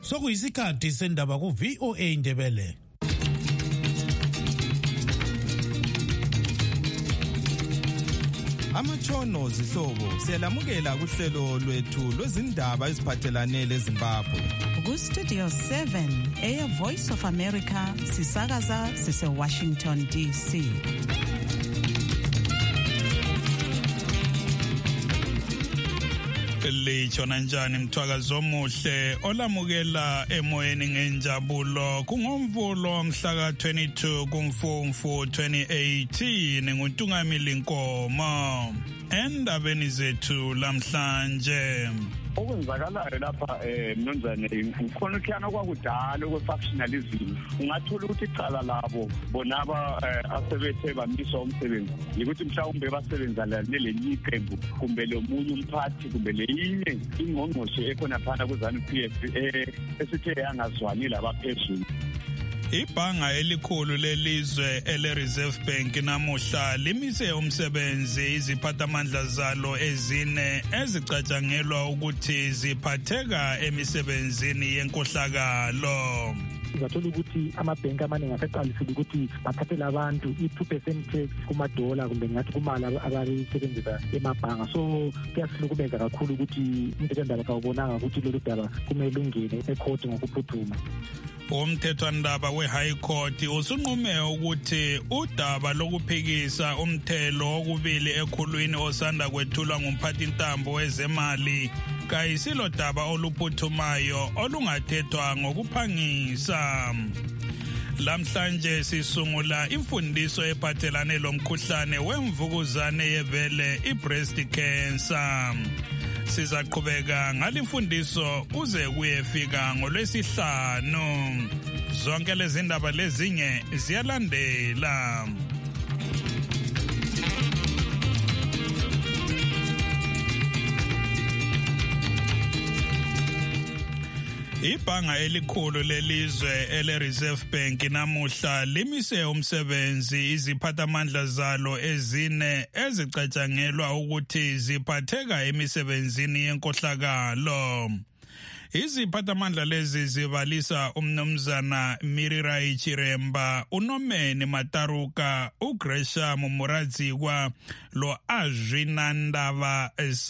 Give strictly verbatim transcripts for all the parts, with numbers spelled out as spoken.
Sokuyisikhathi sendaba ku V O A Indebele. Amatshono zihlobo siyalamukela kuhlelo lwethu lwezindaba eziphathelane leZimbabwe. Ku Studio seven, Air Voice of America, sisakaza sise Washington D C. Lechona njani mthwakazo omuhle olamukela emoyeni ngenjabulo kungomvulo mhla ka twenty-two kuMfumfu twenty eighteen nguNtungamili Nkomo endabeni zethu lamhlanje. Okwenzakalayo lapha eh mnumzane ngikhona ukuyana kwakudala okwe-factionalism ungathola ukuthi icala labo bonaba asebethe bamiswa umsebenzi ukuthi mhlawumbe basebenzana nelenye iqembu kumbe lomunye umphathi kumbe leyinye ingqongqoshe ekhona phana kuZANU-P F esithe yangazwani labaphezulu. Ibhanga elikhulu lelizwe ele Reserve Bank namuhla limise umsebenzi iziphathamandla zalo ezine ezicatshangelwa ukuthi ziphatheka emisebenzini yenkohlakalo. Uzathola ukuthi amabhenki amaningi aseqalisile ukuthi bathathele abantu i-two percent tax kumadola kumbe ngathi kumali abalisebenzisa emabhanga. So kuyasilukumeza kakhulu ukuthi into endaba kawubonanga ukuthi lolu daba kumele ungene ecourt ngokuphuthuma. Umthethwandaba we-High Court usunqume ukuthi udaba lokuphikisa umthelo wokubili ekhulwini osanda kwethulwa ngumphathintambo wezemali kayisilo daba oluphuthumayo olungathethwa ngokuphangisa. Lamhlanje sisungula imfundiso ephathelane lomkhuhlane wemvukuzane yebele i-breast cancer. Sizaqhubeka ngalimfundiso uze kuyefika ngolwesihlanu. Zonke lezi ndaba lezinye ziyalandela. Ibhanga elikhulu lelizwe ele Reserve Bank namuhla limise umsebenzi iziphathamandla zalo ezine ezicatshangelwa ukuthi ziphatheka emisebenzini yenkohlakalo. Iziphathamandla lezi zibalisa umnumzana Mirirai Chiremba, uNomeni Mataruka, uGresham Muradzikwa, lo Ajinandava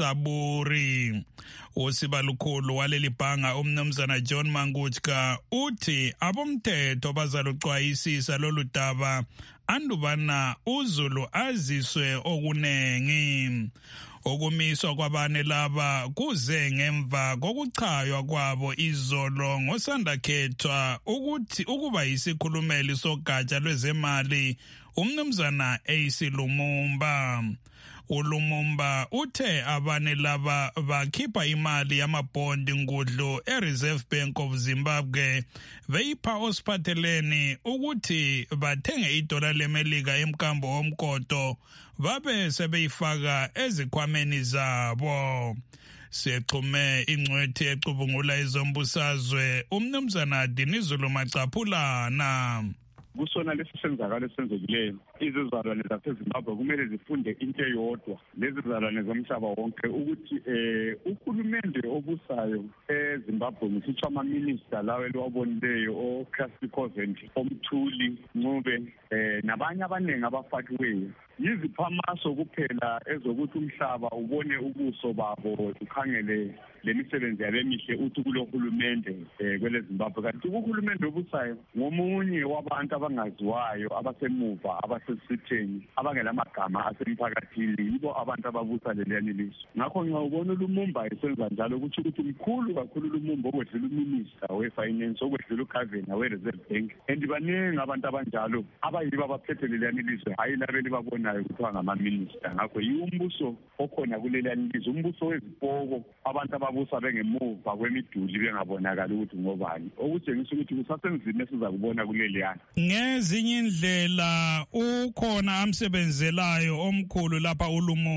Saburi. Usibalukhulu waleli bhanga umnumzana John Mangutka uthi abomthetho bazalucwayisisa lolu daba andubana uZulu aziswe okunengi. Okumiswa kwabane laba kuze ngemva kokuchaywa kwabo izolo ngosandakhethwa ukuthi ukuba yisikhulumeli sogatsha lwezemali umnumzana A C Lumumba. uLumumba uthe abane laba bakhipha imali yamabhondi ngudlu eReserve Bank of Zimbabwe beyipha osiphatheleni ukuthi bathenge idola lemelika emkambo womkoto babe sebeyifaka ezikhwameni zabo. Sexhume ingcwethi ecubungula izombusazwe umnumzana Dinizulu Macaphulana. Kusona lesi senzakalo esenzekileyo izizalwane zaseZimbabwe kumele zifunde into eyodwa lezizalwane zomhlaba wonke ukuthi eh uhulumende obusayo eZimbabwe ngisitsho ama-minister lawo eliwabonileyo oCassie Covent, oMthuli Ncube eh nabanye abaningi abafakiweyo yiziphamaso kuphela ezokuthi umhlaba ubone ubuso babo ukhangele lemisebenzi yabemihle uthi kulohulumende eh kwele Zimbabwe. Kanti uhulumende obusayo ngomunye wabantu abangaziwayo abasemuva abasesitheni abangelamagama asemphakathini yibo abantu ababusa leliyani lizwe. Ngakho ngiyabona uLumumba esenza njalo ukuthi ukuthi mkhulu kakhulu uLumumba okwedlula uminister wefinance okwedlula uGovernor weReserve Bank and baningi abantu abanjalo abayibo abaphethe leliyani lizwe hayi labeli babonayo kuthiwa ngama-minister. Ngakho yiwumbuso okhona kuleliyani lizwe umbuso wezipoko abantu ababusa bengemuva kwemiduli bengabonakala ukuthi ngobani okutshengisa ukuthi kusasenzima esiza kubona kuleliyani. Ngezinye indlela ukhona amsebenzelayo omkhulu lapha uLumumba.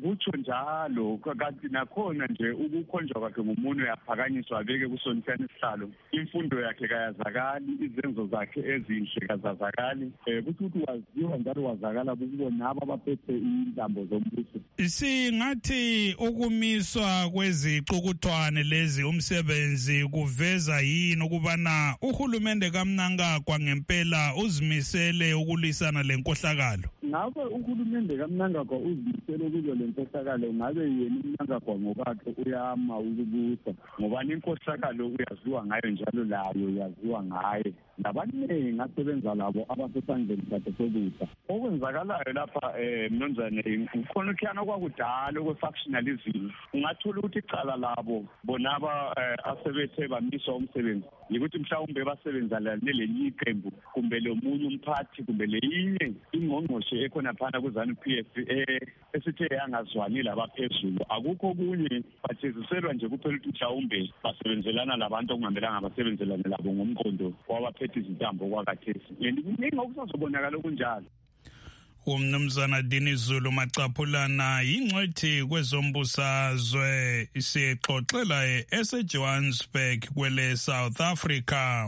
kutsho njalo kanti nakhona nje ukukhonjwa kwakhe ngomunwe yaphakanyiswa abeke kusonisana isihlalo imfundo yakhe kayazakali izenzo zakhe ezinhle kazazakali um kuthi ukuthi waziwa njalo wazakala kubona abo abaphethe intambo zombuso. Singathi ukumiswa kwezicukuthwane lezi umsebenzi kuveza yini ukubana uhulumende kaMnangagwa ngempela uzimisele ukulwisana lenkohlakalo? Ngabe uhulumende kaMnangagwa uzimisele kuzo lenkohlakalo, ngabe yena uMnangagwa ngokwakhe uyama ukubusa ngoba inkohlakalo uyaziwa ngayo njalo layo yaziwa ngaye nabaningi asebenza labo abasesandleni sakhe sokusa. Okwenzakalayo lapha um mnumzane ukhona ukhiyana kwakudala okwe-factionalism. Ungathola ukuthi icala labo bonaba asebethe bamiswa umsebenzi yikuthi mhlawumbe basebenzana nelenye iqembu kumbe lomunye umphathi kumbe leyinye ingqongqoshe ekhona phana ku-ZANU-P F esithe yangazwani labaphezulu. Akukho okunye batheziselwa nje kuphela ukuthi mhlawumbe basebenzelana labantu okungamelanga basebenzelane labo ngomqondo wabaphethe izintambo kwakathesi. Yena kuningi okusazobonakala okunjalo. Umnumzana Dini Zulu Macaphulana yingcwethi kwezombusazwe isixoxela eseJohannesburg kwele South Africa.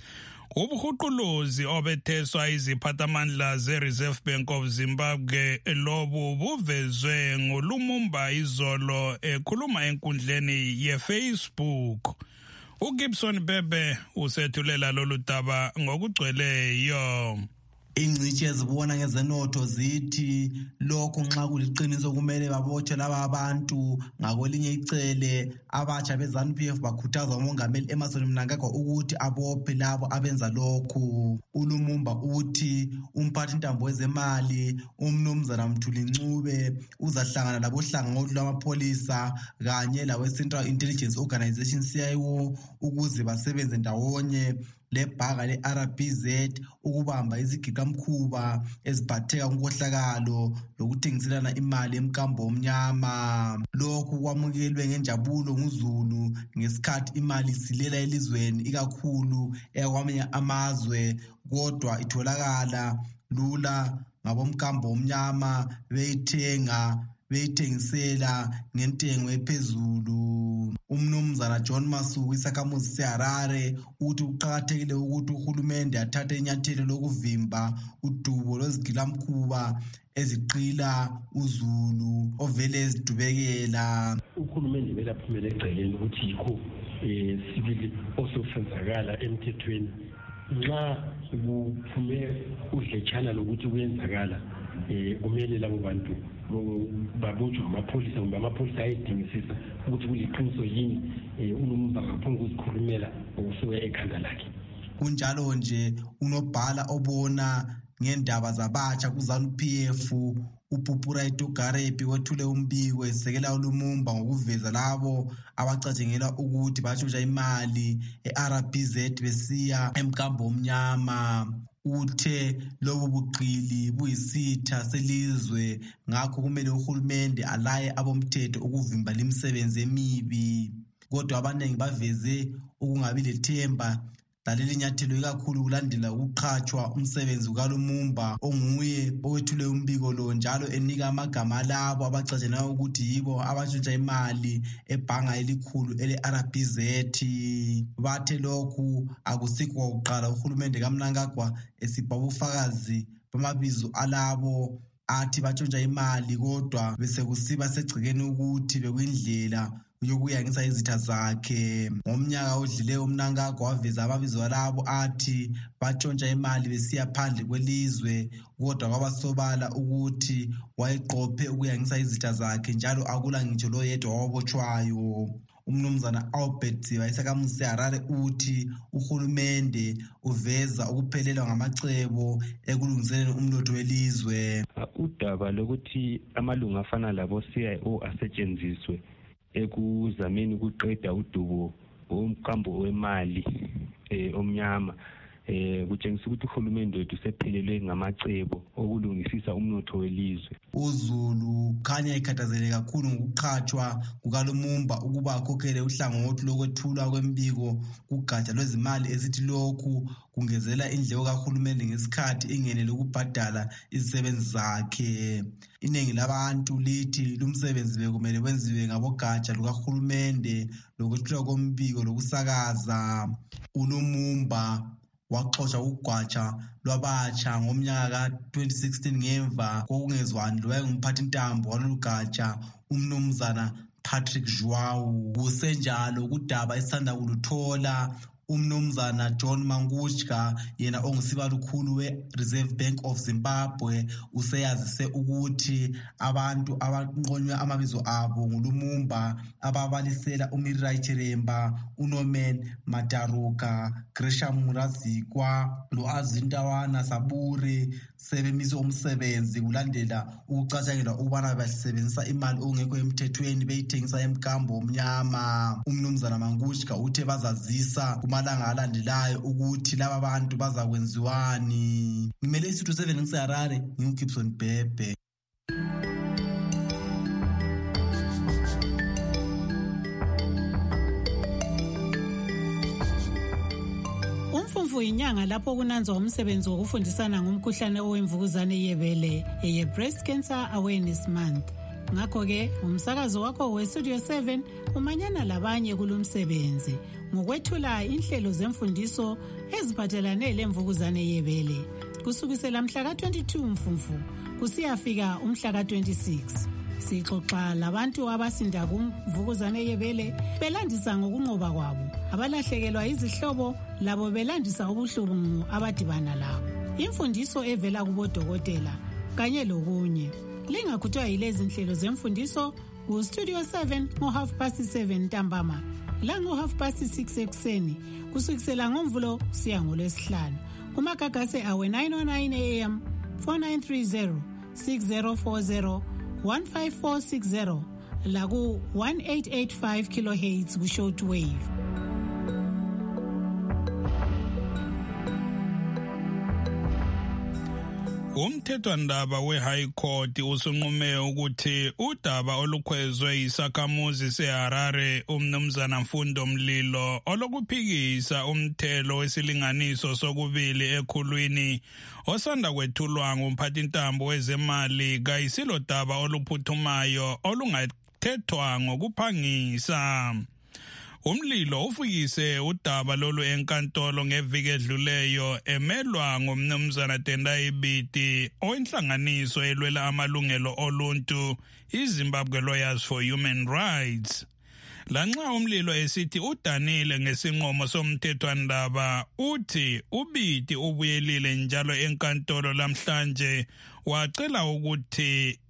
Ubuhuquluzi obetheswa iziphathamandla ze-Reserve Bank of Zimbabwe lobu buvezwe nguLumumba izolo ekhuluma enkundleni ye-Facebook. uGibson Bebe usethulela lolu daba ngokugcweleyo. Ingcitshi ezibona ngezenotho zithi lokho nxa kuliqiniso kumele babotshwe laba abantu. Ngakwelinye icele abatsha be-ZANU-P F bakhuthaza umongameli Emmerson Mnangagwa ukuthi abophe labo abenza lokhu. uLumumba uthi umphathi ntambo wezemali umnumzana Mthuli Ncube uzahlangana labohlangothi lwamapholisa kanye lawe-Central Intelligence Organization C I O ukuze basebenze ndawonye lebhaka le-R B Z ukubamba izigiqamkhuba eziphatheka kunkohlakalo lokuthengiselana imali emkambo omnyama. Lokhu kwamukelwe ngenjabulo nguZulu ngesikhathi imali silela elizweni ikakhulu eyakwamanye amazwe, kodwa itholakala lula ngabomkambo omnyama beyithenga beyithengisela ngentengo ephezulu. Umnumzana John Masuku isakhamuzi seHarare uthi kuqakathekile ukuthi uhulumende athathe inyathelo lokuvimba udubo lwezigilamkhuba eziqila uZulu ovele ezidubekela. Uhulumende vele aphumele egceleni ukuthi yikho eh sibili osofenzakala emthethweni. Nxa kuphume udletshana lokuthi kuyenzakala eh kumele labo bantu babotshwe amapholisa kumbe amapholisa ayedingisisa ukuthi kuliqiniso yini uLumumba ngaphunga ukuzikhulumela okusuka ekhanda lakhe. Kunjalo nje unobhala obona ngendaba zabatsha ku-ZANU-P F uPupura Garepi wethule umbiko esekela uLumumba ngokuveza labo abacatshengelwa ukuthi batshontsha imali e-R B Z besiya emkambo omnyama. Uthe lobu buqili buyisitha selizwe, ngakho kumele uhulumende alaye abomthetho ukuvimba limisebenzi emibi. Kodwa abaningi baveze ukungabi lethemba laleli nyathelo ikakhulu kulandela ukuqhatshwa umsebenzi kaLumumba onguye owethule umbiko lo njalo enika amagama alabo abacatshenayo ukuthi yibo abatshontsha imali ebhanga elikhulu ele-R B Z. Bathe lokhu akusikho kwakuqala uhulumende kaMnangagwa esipha ubufakazi bamabizo alabo athi batshontsha imali, kodwa bese kusiba segcikeni ukuthi bekuyindlela yokuyangisa izitha zakhe. Ngomnyaka odlileyo uMnangagwa waveza amabizo alabo athi batshontsha imali besiya phandle kwelizwe, kodwa kwabasobala ukuthi wayeqophe ukuyangisa izitha zakhe njalo akula ngitsho lo yedwa wabotshwayo. Umnumzana Albert Ziba isakhamuzi seHarare uthi uhulumende uveza ukuphelelwa ngamacebo ekulungiseleni umnotho welizwe. Udaba lokuthi amalunga afana labo C I O asetshenziswe ekuzameni ukuqeda udubo omkambo wemali eh omnyama eh kutshengisa ukuthi uhulumende wethu sephelelwe ngamacebo okulungisisa umnotho welizwe. uZulu khanya ikhathazele kakhulu ngokuqhatshwa kukaLumumba ukuba akhokhele uhlangothi lokwethulwa kwembiko kugatsha lwezimali esithi lokhu kungezela indleko kahulumende ngesikhathi ingenele ukubhadala izisebenzi zakhe. Iningi labantu lithi lumsebenzi bekumele wenziwe ngabogatsha lukahulumende lokwethulwa kombiko lokusakaza. uLumumba waxoxa ugwatsha lwabatsha ngomnyaka ka twenty sixteen ngemva kokungezwani lowayengumphathi ntambo walolugatsha umnumzana Patrick Joao. Kusenjalo kudaba esithanda kuluthola umnumzana John Mangushka yena ongusibalukhulu we-Reserve Bank of Zimbabwe useyazise ukuthi abantu abanqonywe amabizo abo nguLumumba ababalisela uMirirai Chiremba, uNorman Mataruka, Gresham Murazikwa lo-Azintawana Saburi sebemise umsebenzi kulandela ukucatshangelwa ukubana basebenzisa imali okungekho emthethweni beyithengisa emkambo omnyama. Umnumzana Mangushka uthe bazazisa kumalanga alandelayo ukuthi laba bantu bazakwenziwani. Ngimele isitho seven ngiseHarare, nginguGibson Bhebhe. Umfumfu inyanga lapho kunanzwa umsebenzi wokufundisana ngomkhuhlane owemvukuzane yebele eye Breast Cancer Awareness Month. Ngakho ke umsakazo wakho we Studio seven umanyana labanye kulomsebenzi ngokwethula inhlelo zemfundiso eziphathelane lemvukuzane yebele kusukisela mhla ka twenty-two Mfumfu kusiyafika umhla ka twenty-six. Sixoxa labantu abasinda kumvukuzane yebele belandisa ngokunqoba kwabo, abalahlekelwa izihlobo labo belandisa ubuhlungu abadibana labo. Imfundiso evela kubodokotela kanye lokunye. Lingakhuthwa yilezi nhlelo zemfundiso ku Studio seven ngo half past seven ntambama la ngo half past six ekuseni kusukisela ngomvulo siya ngolwesihlanu. Kumagagase awe nine oh nine A M, four nine three zero, six zero four zero, one five four six zero la ku one eight eight five kilohertz ku shortwave. Umthethwandaba we-High Court usunqume ukuthi udaba olukhwezwe yisakhamuzi seHarare umnumzana Mfundo Mlilo olokuphikisa umthelo wesilinganiso sokubili ekhulwini osanda kwethulwa ngumphathintambo wezemali kayisilo daba oluphuthumayo olungathethwa ngokuphangisa. Umlilo ufikise udaba lolu enkantolo ngeviki edluleyo emelwa ngumnumzana Tendai Biti oyinhlanganiso elwela amalungelo oluntu iZimbabwe Lawyers for Human Rights. Lanxa umlilo esithi udanile ngesinqumo somthethwandaba uthi uBiti ubuyelile njalo enkantolo lamhlanje wacela ukuthi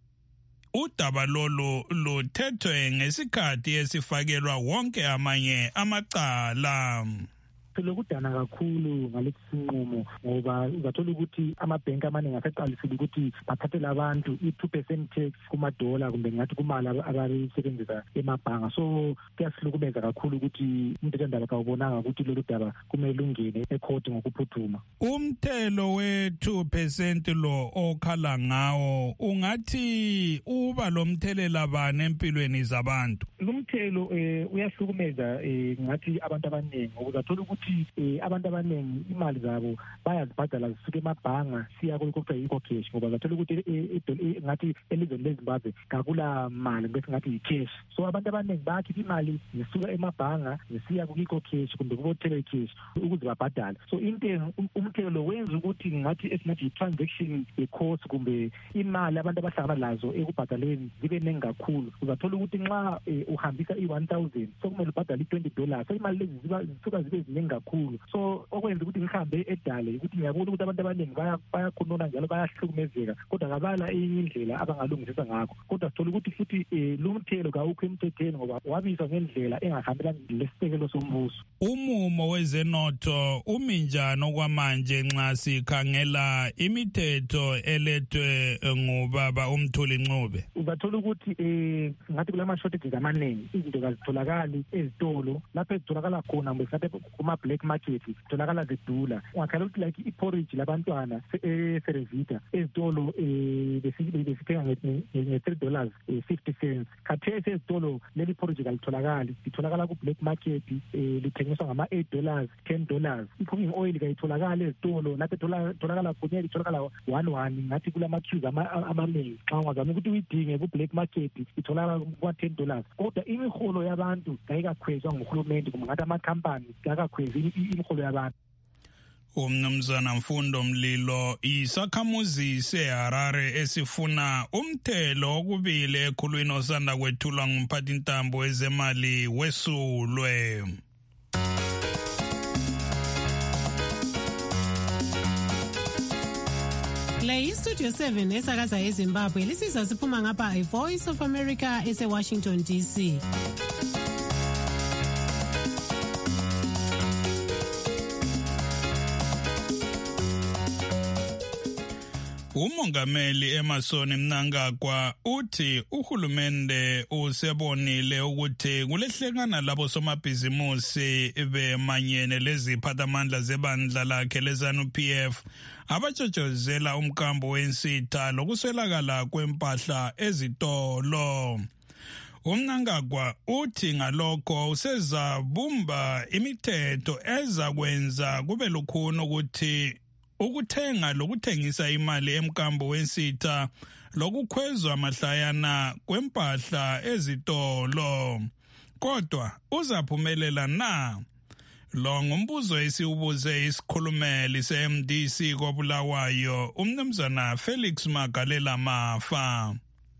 udaba lolu luthethwe ngesikhathi esifakelwa wonke amanye amacala. Lokudana kakhulu ngalesi sinqumo ngoba uzathola ukuthi amabhenki amaningi aseqalisile ukuthi bathathele abantu i-two percent tax kumadola kumbe ngathi kumali abalisebenzisa emabhanga. So kuyasihlukumeza kakhulu ukuthi umthethwandaba kawubonanga ukuthi lolu daba kumele ungene ekhoti ngokuphuthuma. Umthelo we-two percent lo okhala ngawo ungathi uba lomthelela bani empilweni zabantu? Lumthelo uyahlukumeza ngathi abantu abaningi ngoba uzathola ukuthi abantu abaningi imali zabo bayazibhadala zisuke emabhanga siya kolokho yikho cash ngoba zathola ukuthi ngathi elizweni leZimbabwe kakula mali bese ngathi yi-cash. So abantu abaningi bathi imali zisuka emabhanga zisiya kuyikho cash kumbe kubothele cash ukuze babhadale. So into umthelo wenza ukuthi ngathi esingathi i-transaction ye-cost kumbe imali abantu abahlangana lazo ekubhadaleni zibe ningi kakhulu. Uzathola ukuthi nxa uhambisa i-one thousand sokumele ubhadale i-twenty dollars. So imali lezi zisuka zibe ziningi kakhulu. So okwenza ukuthi ngihambe edale ukuthi ngiyabona ukuthi abantu abaningi bayakhonona njalo bayahlukumezeka kodwa kabala indlela abangalungisisa ngakho. Kodwa sithola ukuthi futhi lumthelo kawukho emthethweni ngoba wabizwa ngendlela engahambelani lesisekelo sombuso. Umumo wezenotho umi njani okwamanje nxa sikhangela imithetho elethwe ngubaba uMthuli Ncube? Uzathola ukuthi ngathi kulama shortages amaningi izinto kazitholakali ezitolo lapho ezitholakala khona mhlawumbe kuma kuma-black market tholakala zidula. Ungakhala ukuthi like iporridge labantwana eSerevita ezitolo besithenga nge-three dollars fifty cents. Khathesi ezitolo leli porridge kalitholakali, litholakala ku-black market lithengiswa ngama-eight dollars ten dollars. I-cooking oil kayitholakali ezitolo lapho etholakala khona litholakala one one ngathi kulama-queues amaningi. Xa ungazama ukuthi uyidinge ku-black market itholakala kwa-ten dollars. Kodwa imiholo yabantu kayikakhwezwa nguhulumende kumbe ngathi amakhampani kayikakhwezi imiholo yabantu. Umnumzana Mfundo Mlilo, isakhamuzi seHarare esifuna umthelo okubili ekhulwini osanda kwethulwa ngumphathintambo wezemali wesulwe. Le iStudio seven esakaza eZimbabwe lisizwa siphuma ngapha iVoice of America ese-Washington D C. Umongameli Emerson Mnangagwa uthi uhulumende usebonile ukuthi kulehlekana labo somabhizimusi bemanyene leziphathamandla zebandla lakhe leZANU-P F abatshotshozela umkambo wensitha lokuswelakala kwempahla ezitolo. Umnangagwa uthi ngalokho usezabumba imithetho ezakwenza kube lukhuni ukuthi ukuthenga lokuthengisa imali emkambo wensitha lokukhwezwa mahlayana kwempahla ezitolo. Kodwa uzaphumelela na? Lo ngumbuzo esiwubuze isikhulumeli se-M D C koBulawayo umnumzana Felix Magalela Mafa.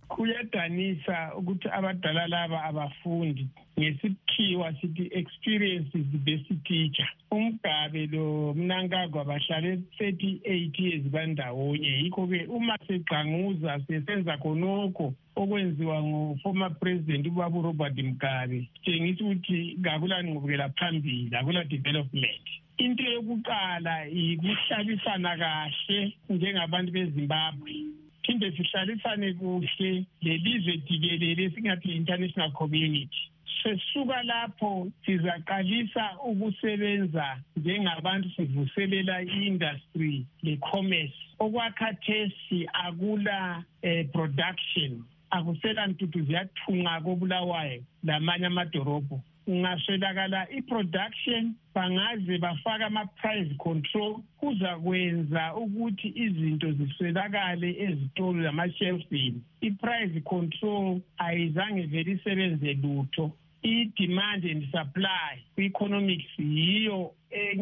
Kuyadanisa ukuthi abadala laba abafundi ngesikhiwa sithi experience is the best teacher. Umgabe lo Mnangagwa bahlale thirty-eight years bandawonye, yikho-ke uma seqanguza sesenza khonokho okwenziwa ngo-former president uBaba Robert Mugabe tshengisa ukuthi kakulani ngqubekela phambili, akula development. Into yokuqala ikuhlalisana kahle njengabantu beZimbabwe, phinde sihlalisane kuhle lelizwe jikelele singathi international community. Sesuka lapho sizaqalisa ukusebenza njengabantu sivuselela i-industry le-commerce. Okwakhathesi akula eh, production, akusela ntuthu ziyathunqa koBulawayo lamanye amadorobho. Ungaswelakala i-production bangaze bafaka ama-price control, kuzakwenza ukuthi izinto ziswelakale ezitolo lama-shelfini. I-price control ayizange vele isebenze lutho. I-demand and supply kwi-economics yiyo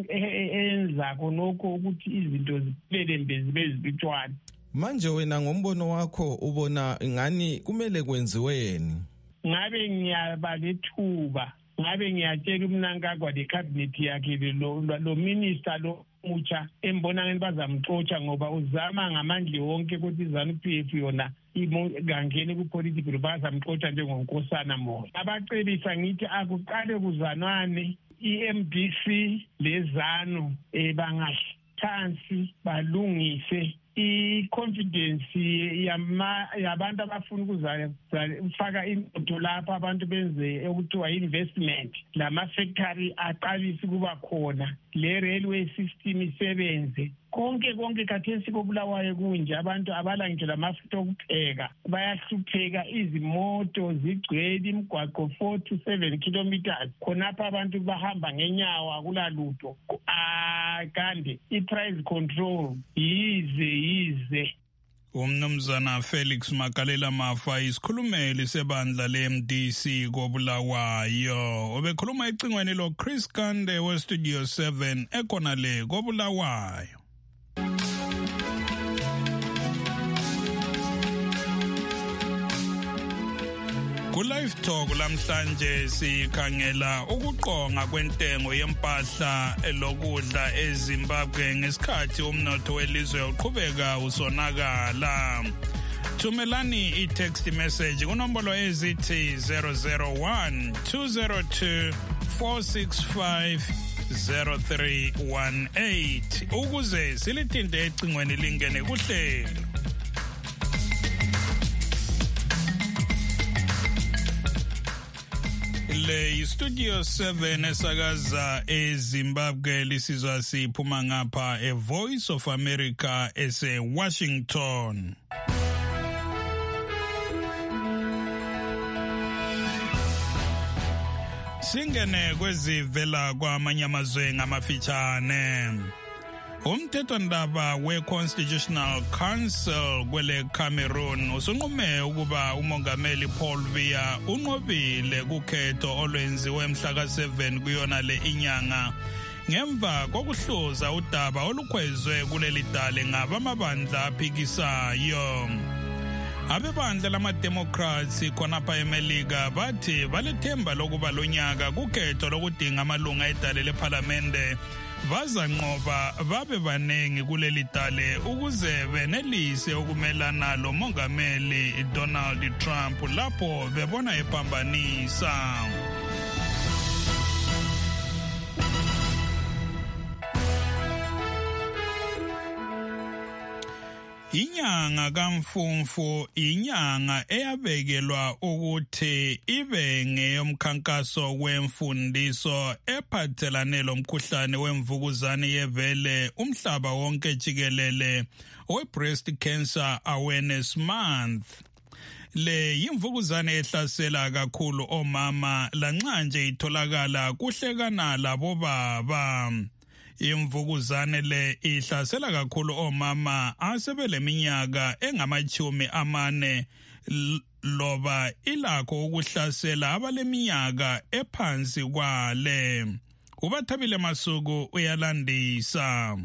enza khonokho ukuthi izinto ziphelele zibe zibitshwane. Manje wena ngombono wakho ubona ingani kumele kwenziweni? Ngabe ngiyaba lethuba, ngabe ngiyatshela uMnangagwa le-cabinet yakhe lo, lo minister lo mutsha embona ngani bazamxotsha ngoba uzama ngamandla wonke ukuthi iZANU-P F yona ingangeni ku-political bazamxotsha njengonkosana moya. Abacebisa ngithi akuqale kuzanwane i-M D C leZANU bangahlansi balungise i-confidence yabantu abafuna ukuzafaka into lapha abantu benze okuthiwa investment, lama-factory aqalise kuba khona, le-railway system isebenze. Konke konke khathesi koBulawayo kunje, abantu abala ngitsho lamafutha okupheka bayahlupheka, izimoto zigcwele imigwaqo four to seven kilometers, khonapha abantu bahamba ngenyawo akulalutho. Kanti i-price control yize yize. Umnumzana Felix Magalela Mafa isikhulumeli sebandla le-M D C koBulawayo. Obekhuluma ecingweni lo Chris Kande we-Studio seven ekhona le koBulawayo. Ku-Live Talk lamhlanje sikhangela ukuqonga kwentengo yempahla lokudla eZimbabwe ngesikhathi umnotho welizwe uqhubeka usonakala. Thumelani i-text message kunombolo ezithi zero zero one two zero two four six five zero three one eight ukuze silithinte ecingweni lingene kuhlelo. Le Studio seven esakaza eZimbabwe lisizwa siphuma ngapha e Voice of America ese Washington. Singene kwezivela kwamanye amazwe ngamafitshane. Umthethwandaba we-Constitutional Council kwele Cameroon usunqume ukuba umongameli Paul Biya unqobile kukhetho olwenziwe mhla ka seven kuyona le inyanga ngemva kokuhluza udaba olukhwezwe kuleli dale ngabamabandla aphikisayo. Abebandla lama-Democrats khonapha eMelika bathi balethemba lokuba lonyaka kukhetho lokudinga amalunga edale lephalamende bazanqoba babe banengi kuleli dale ukuze benelise ukumelana lo mongameli Donald Trump lapho bebona ephambanisa. Inyanga kaMfumfu inyanga eyabekelwa ukuthi ibe ngeyomkhankaso wemfundiso ephathelane lomkhuhlane wemvukuzane yebele umhlaba wonke jikelele we-Breast Cancer Awareness Month. Le yimvukuzane ehlasela kakhulu omama lanxa nje itholakala kuhlekana labo baba. Imvukuzane le ihlasela kakhulu omama asebeleminyaka engamachumi amane loba ilakho ukuhlasela abaleminyaka ephansi kwale. Ubathabile Masuku uyalandisa.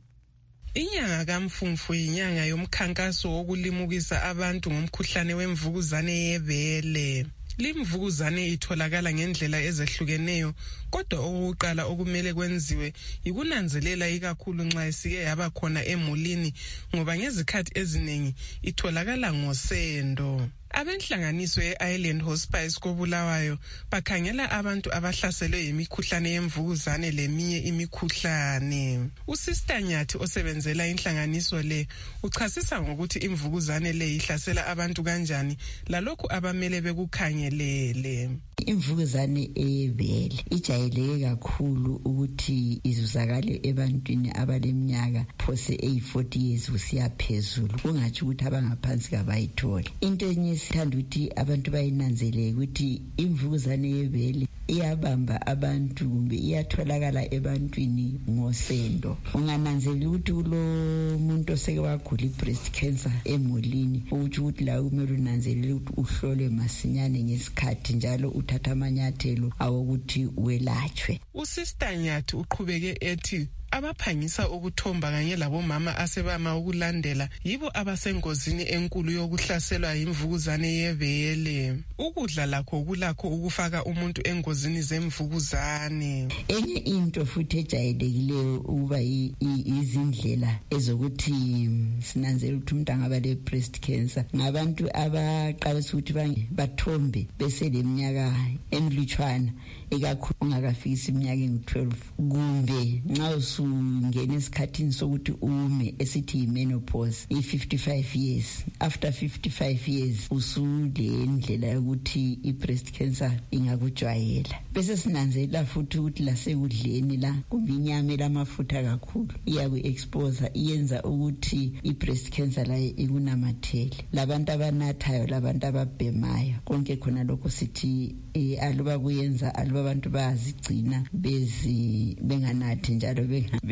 Inyanga kaMfumfu inyanga yomkhankaso wokulimukisa abantu ngomkhuhlane wemvukuzane yebele. Limvukuzane itholakala ngendlela ezehlukeneyo kodwa okuqala okumele kwenziwe ikunanzelela ikakhulu nxa isike yaba khona emulini ngoba ngezikhathi eziningi itholakala ngosendo. Abenhlanganiso ye-Island Hospice koBulawayo bakhangela abantu abahlaselwe yimikhuhlane yemvukuzane leminye imikhuhlane. Usister Nyathi osebenzela inhlanganiso le uchasisa ngokuthi imvukuzane le ihlasela abantu kanjani lalokhu abamele bekukhangelele. Imvukuzane eyebele ijayeleke kakhulu ukuthi izuzakale ebantwini abaleminyaka phose eyi forty years kusiya phezulu kungathi ukuthi abangaphansi kabayithole. Into enye sithanda ukuthi abantu bayinanzelele ukuthi imvukuzane yebele iyabamba abantu kumbe iyatholakala ebantwini ngosendo. Ungananzelela ukuthi kulo muntu oseke wagula i-breast cancer emulini ukuthi ukuthi la kumele unanzelele ukuthi uhlolwe masinyane ngesikhathi njalo uthatha amanyathelo awokuthi welatshwe. Usister Nyathi uqhubeke ethi abaphangisa ukuthomba kanye labomama asebama ukulandela yibo abasengozini enkulu yokuhlaselwa yimvukuzane yebele. Ukudla lakho kulakho ukufaka umuntu engozini zemvukuzane. Enye into futhi ejayelekileyo ukuba izindlela ezokuthi sinanzele ukuthi umuntu angaba le breast cancer ngabantu abaqalisa ukuthi bathombe bese leminyaka emilutshwana ikakhulu ungakafikisi iminyaka engu-twelve kumbe nxa usungena esikhathini sokuthi ume esithi yi-menopause i-fifty-five years. After fifty-five years usule ndlela yokuthi i-breast cancer ingakujwayela. Bese sinanzelela futhi ukuthi lasekudleni la kumbe inyama elamafutha kakhulu iyaku-expose iyenza ukuthi i-breast cancer la ikunamathele. Labantu abanathayo labantu ababhemayo konke khona lokho sithi eh, aluba kuyenza aluba abantu bayazigcina bezi benganathi njalo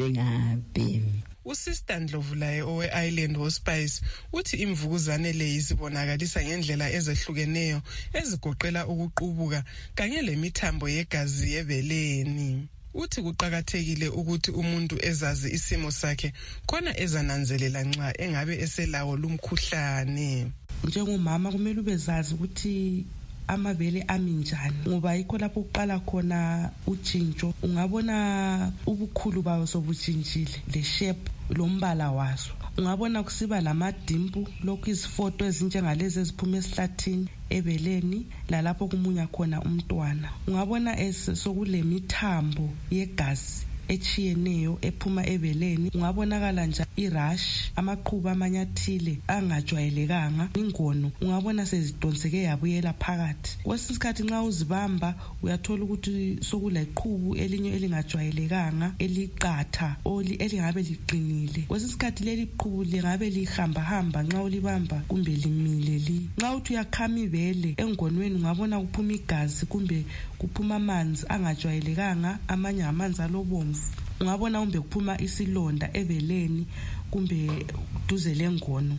bengabhemi. Usister Ndlovulaye owe-Island Hospice uthi imvukuzane le izibonakalisa ngendlela ezehlukeneyo ezigoqela ukuqubuka kanye lemithambo yegazi yebeleni. Uthi kuqakathekile ukuthi umuntu ezazi isimo sakhe khona ezananzelela nxa engabe eselawo lumkhuhlane. Njengomama kumele ubezazi ukuthi amabele ami njani ngoba yikho lapho uqala khona utshintsho. Ungabona ubukhulu bawo sobutshintshile le shape lombala waso. Ungabona kusiba lamadimpu lokhu izifoto ezinjengalezi eziphuma esihlathini ebeleni lalapho kumunya khona umntwana. Ungabona sokulemithambo yegazi echiyeneyo ephuma ebeleni. Ungabonakala nje irash, amaqhubu amanyathile angajwayelekanga, ingono ungabona sezidonseke yabuyela phakathi. Kwesinye isikhathi nxa uzibamba uyathola ukuthi sokuleqhubu elinye elingajwayelekanga eliqatha oli elingabe liqinile. Kwesinye isikhathi leli qhubu lingabe lihamba hamba nxa ulibamba kumbe limile li. Nxa uthi uyakhama ibele engonweni ungabona kuphuma igazi kumbe kuphuma amanzi angajwayelekanga, amanye amanzi alobomvu. Ungabona kumbe kuphuma isilonda ebeleni kumbe duze lengono.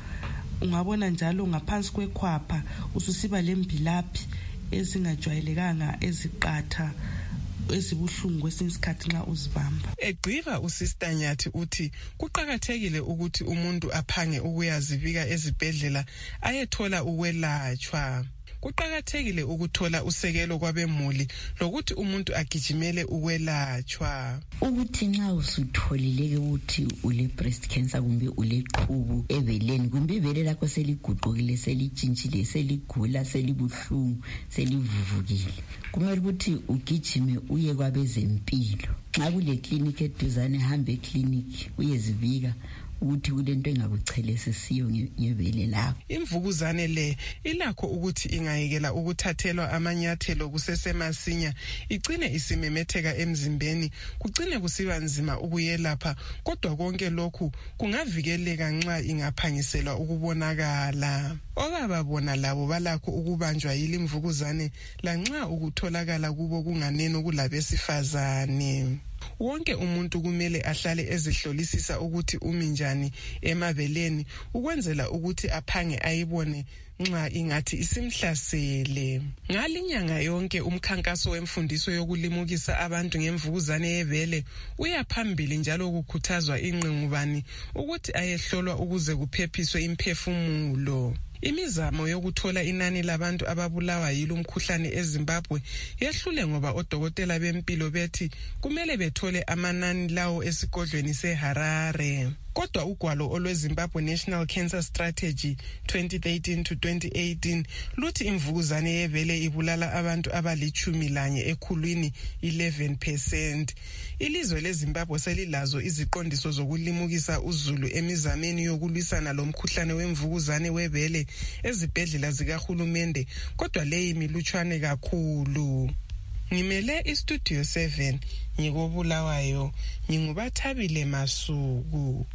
Ungabona njalo ngaphansi kwekhwapha ususiba lembilaphi ezingajwayelekanga eziqatha ezibuhlungu kwesinye isikhathi nxa uzibamba. Egqiba uSister Nyathi uthi kuqakathekile ukuthi umuntu aphange ukuyazibika ezibhedlela ayethola ukwelatshwa. Kuqakathekile ukuthola usekelo kwabemuli lokuthi umuntu agijimele ukwelatshwa. Ukuthi nxa usutholile ukuthi ule breast cancer kumbe ule qhubu ebeleni kumbe ibele lakho seliguqukile, selitshintshile, seligula, selibuhlungu, selivuvukile, kumele ukuthi ugijime uye kwabezempilo. Nxa kule clinic eduzane hambe eclinic uyezibika ukuthi kulento engakuchelese siyo ngebele lakho. Imvukuzane le ilakho ukuthi ingayekela ukuthathelwa amanyathelo kusesemasinya, igcine isimemetheka emzimbeni, kugcine kusiba nzima ukuyelapha, kodwa konke lokhu kungavikeleka nxa ingaphangiselwa ukubonakala. Obaba bona labo balakho ukubanjwa yili mvukuzane lanxa ukutholakala kubo kunganeno kulabesifazane. Wonke umuntu kumele ahlale ezihlolisisa ukuthi umi njani emabeleni ukwenzela ukuthi aphange ayibone nxa ingathi isimhlasele. Ngalinyanga yonke umkhankaso wemfundiso yokulimukisa abantu ngemvukuzane yebele uyaphambili, njalo kukhuthazwa inqengubani ukuthi ayehlolwa ukuze kuphephiswe imphefumulo. Imizamo yokuthola inani labantu ababulawa yilo umkhuhlane eZimbabwe yehlule ngoba odokotela bempilo bethi kumele bethole amanani lawo esigodlweni seHarare. Kodwa ugwalo olweZimbabwe National Cancer Strategy twenty thirteen to twenty eighteen luthi imvukuzane yebele ibulala abantu abalichumi lanye ekhulwini eleven percent. Ilizwe leZimbabwe selilazo iziqondiso zokulimukisa uzulu emizameni yokulwisana lomkhuhlane wemvukuzane webele ezibhedlela zikahulumende, kodwa leyi milutshwane kakhulu. Ngimele iStudio seven ngikobulawayo, ngingubathabile Masuku.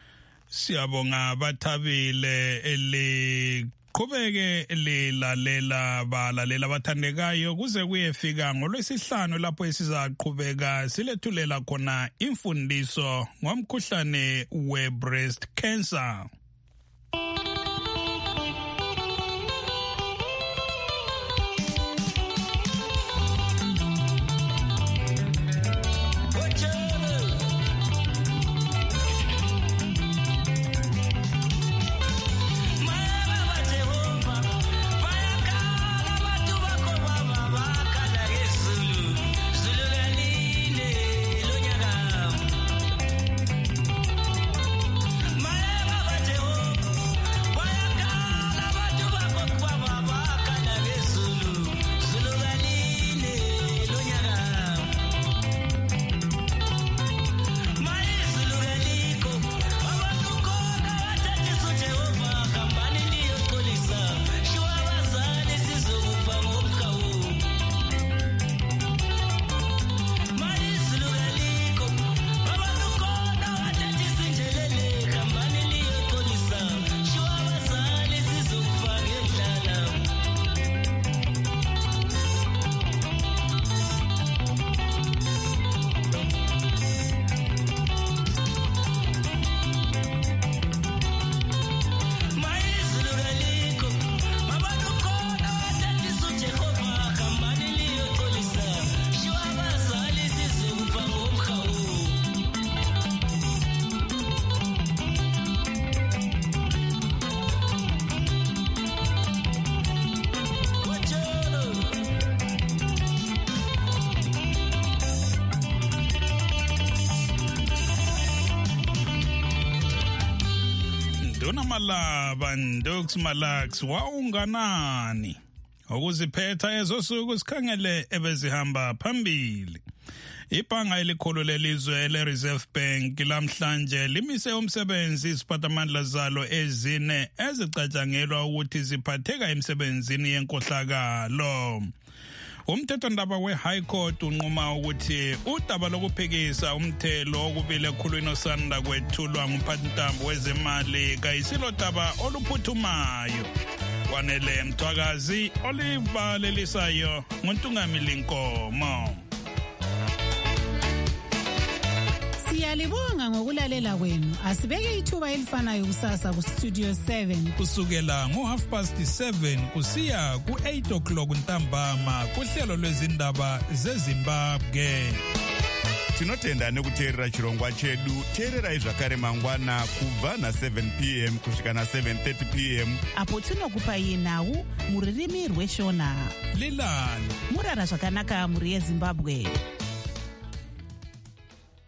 Siyabonga Bathabile ele qhubeke lilalela balalela bathandekayo kuze kuyefika ngolwesihlanu lapho esizaqhubeka silethulela khona imfundiso ngomkhuhlane we-breast cancer. Malaba Ndox Malax wawunganani ukuziphetha ezosuku sikhangele ebezihamba phambili. Ibhanga elikhulu lelizwe le-Reserve Bank lamhlanje limise umsebenzi iziphathamandla zalo ezine ezicatshangelwa ukuthi ziphatheka emsebenzini yenkohlakalo. Umthethondaba we-High Court unquma ukuthi udaba lokuphikisa umthelo okubile ekhulwini osanda kwethulwa ngumphathintambo wezemali kayisilo daba oluphuthumayo. Wanele Mthwakazi olivalelisayo nguNtungamili Nkomo. Siyalibonga ngokulalela kwenu. Asibeke ithuba elifanayo kusasa ku Studio seven. Kusukela ngo half past seven kusiya ku eight o'clock ntambama kuhlelo lwezindaba zeZimbabwe. Tinotenda nekuteerera chirongwa chedu. Teererai zvakare mangwana kubva na seven p m kusvika na seven thirty p m apo tinokupai nhau muririmi rweshona. Lilani murara zvakanaka muri yeZimbabwe.